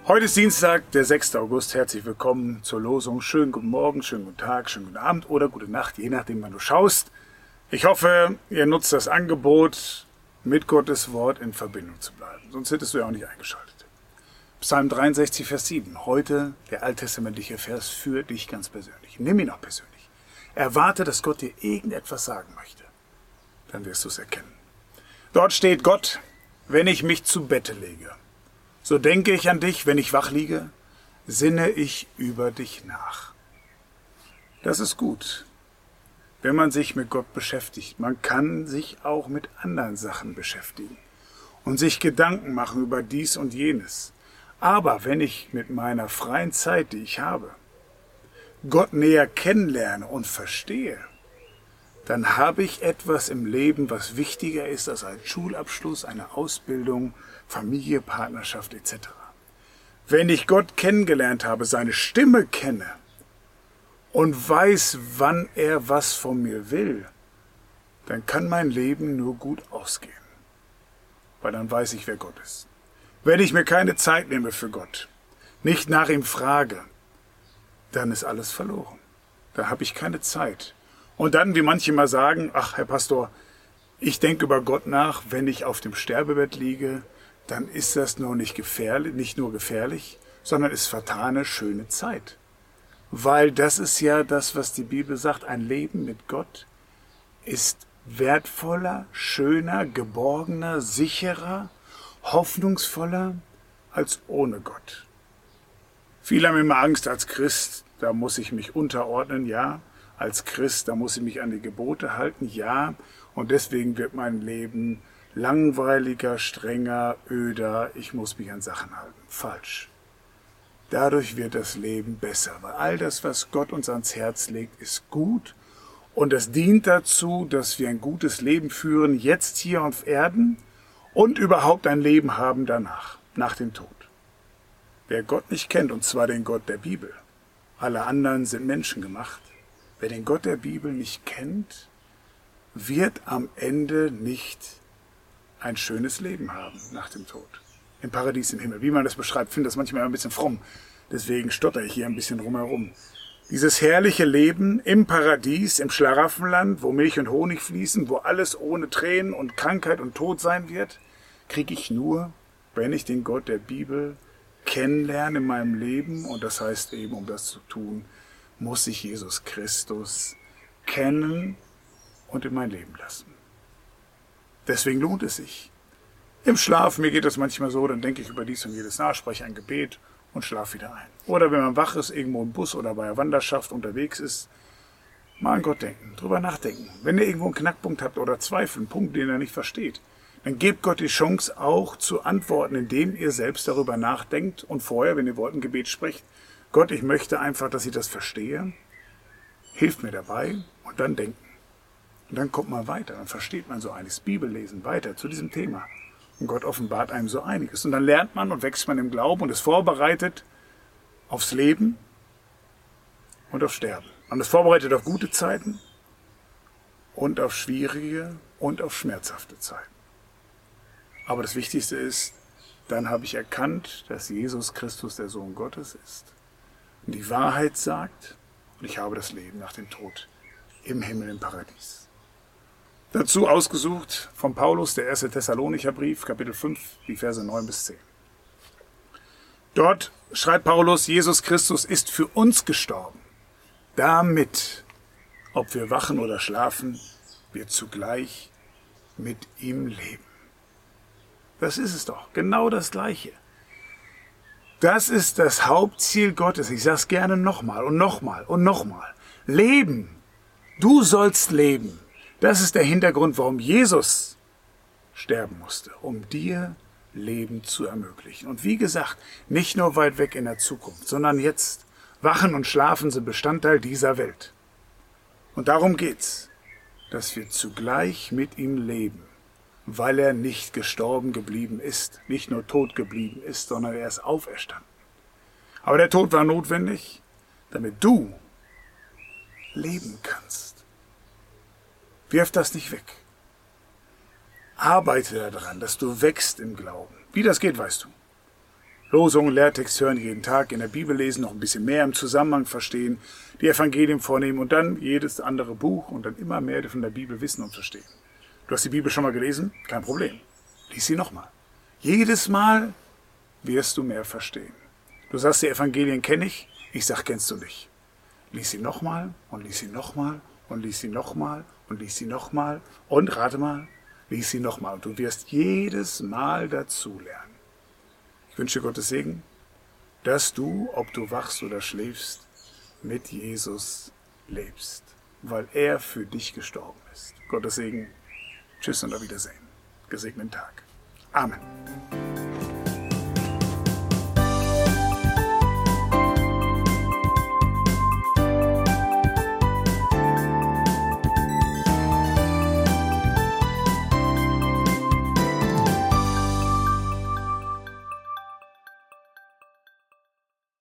Heute ist Dienstag, der 6. August. Herzlich willkommen zur Losung. Schönen guten Morgen, schönen guten Tag, schönen guten Abend oder gute Nacht, je nachdem, wann du schaust. Ich hoffe, ihr nutzt das Angebot, mit Gottes Wort in Verbindung zu bleiben. Sonst hättest du ja auch nicht eingeschaltet. Psalm 63, Vers 7. Heute der alttestamentliche Vers für dich ganz persönlich. Nimm ihn auch persönlich. Erwarte, dass Gott dir irgendetwas sagen möchte. Dann wirst du es erkennen. Dort steht: Gott, wenn ich mich zu Bette lege, so denke ich an dich, wenn ich wach liege, sinne ich über dich nach. Das ist gut, wenn man sich mit Gott beschäftigt. Man kann sich auch mit anderen Sachen beschäftigen und sich Gedanken machen über dies und jenes. Aber wenn ich mit meiner freien Zeit, die ich habe, Gott näher kennenlerne und verstehe, dann habe ich etwas im Leben, was wichtiger ist als ein Schulabschluss, eine Ausbildung, Familie, Partnerschaft etc. Wenn ich Gott kennengelernt habe, seine Stimme kenne und weiß, wann er was von mir will, dann kann mein Leben nur gut ausgehen, weil dann weiß ich, wer Gott ist. Wenn ich mir keine Zeit nehme für Gott, nicht nach ihm frage, dann ist alles verloren. Da habe ich keine Zeit. Und dann, wie manche mal sagen: Ach, Herr Pastor, ich denke über Gott nach, wenn ich auf dem Sterbebett liege, dann ist das nur nicht nur gefährlich, sondern ist vertane, schöne Zeit. Weil das ist ja das, was die Bibel sagt: Ein Leben mit Gott ist wertvoller, schöner, geborgener, sicherer, hoffnungsvoller als ohne Gott. Viele haben immer Angst als Christ, da muss ich mich unterordnen, ja. Als Christ, da muss ich mich an die Gebote halten, ja. Und deswegen wird mein Leben langweiliger, strenger, öder. Ich muss mich an Sachen halten. Falsch. Dadurch wird das Leben besser, weil all das, was Gott uns ans Herz legt, ist gut. Und es dient dazu, dass wir ein gutes Leben führen, jetzt hier auf Erden und überhaupt ein Leben haben danach, nach dem Tod. Wer Gott nicht kennt, und zwar den Gott der Bibel, alle anderen sind menschengemacht. Wer den Gott der Bibel nicht kennt, wird am Ende nicht ein schönes Leben haben nach dem Tod. Im Paradies, im Himmel. Wie man das beschreibt, finde das manchmal ein bisschen fromm. Deswegen stotter ich hier ein bisschen drumherum. Dieses herrliche Leben im Paradies, im Schlaraffenland, wo Milch und Honig fließen, wo alles ohne Tränen und Krankheit und Tod sein wird, kriege ich nur, wenn ich den Gott der Bibel kennenlerne in meinem Leben. Und das heißt eben, um das zu tun, muss ich Jesus Christus kennen und in mein Leben lassen. Deswegen lohnt es sich. Im Schlaf, mir geht das manchmal so, dann denke ich über dies und jedes nach, spreche ein Gebet und schlafe wieder ein. Oder wenn man wach ist, irgendwo im Bus oder bei einer Wanderschaft unterwegs ist, mal an Gott denken, drüber nachdenken. Wenn ihr irgendwo einen Knackpunkt habt oder Zweifel, einen Punkt, den ihr nicht versteht, dann gebt Gott die Chance auch zu antworten, indem ihr selbst darüber nachdenkt und vorher, wenn ihr wollt, ein Gebet sprecht: Gott, ich möchte einfach, dass ich das verstehe. Hilft mir dabei und dann denken. Und dann kommt man weiter, dann versteht man so einiges. Bibellesen weiter zu diesem Thema. Und Gott offenbart einem so einiges. Und dann lernt man und wächst man im Glauben und ist vorbereitet aufs Leben und aufs Sterben. Man ist vorbereitet auf gute Zeiten und auf schwierige und auf schmerzhafte Zeiten. Aber das Wichtigste ist, dann habe ich erkannt, dass Jesus Christus der Sohn Gottes ist und die Wahrheit sagt, und ich habe das Leben nach dem Tod im Himmel, im Paradies. Dazu ausgesucht von Paulus, der 1. Thessalonicher Brief, Kapitel 5, die Verse 9 bis 10. Dort schreibt Paulus: Jesus Christus ist für uns gestorben, damit, ob wir wachen oder schlafen, wir zugleich mit ihm leben. Das ist es doch, genau das Gleiche. Das ist das Hauptziel Gottes. Ich sage es gerne nochmal und nochmal und nochmal. Leben. Du sollst leben. Das ist der Hintergrund, warum Jesus sterben musste, um dir Leben zu ermöglichen. Und wie gesagt, nicht nur weit weg in der Zukunft, sondern jetzt. Wachen und Schlafen sind Bestandteil dieser Welt. Und darum geht's, dass wir zugleich mit ihm leben, weil er nicht gestorben geblieben ist, nicht nur tot geblieben ist, sondern er ist auferstanden. Aber der Tod war notwendig, damit du leben kannst. Wirf das nicht weg. Arbeite daran, dass du wächst im Glauben. Wie das geht, weißt du. Losungen, Lehrtext hören jeden Tag, in der Bibel lesen, noch ein bisschen mehr im Zusammenhang verstehen, die Evangelien vornehmen und dann jedes andere Buch und dann immer mehr von der Bibel wissen und verstehen. Du hast die Bibel schon mal gelesen? Kein Problem. Lies sie nochmal. Jedes Mal wirst du mehr verstehen. Du sagst, die Evangelien kenne ich. Ich sag, kennst du nicht. Lies sie nochmal und lies sie nochmal und lies sie nochmal und lies sie nochmal und rate mal, lies sie nochmal. Und du wirst jedes Mal dazulernen. Ich wünsche dir Gottes Segen, dass du, ob du wachst oder schläfst, mit Jesus lebst, weil er für dich gestorben ist. Gottes Segen. Tschüss und auf Wiedersehen. Gesegneten Tag. Amen.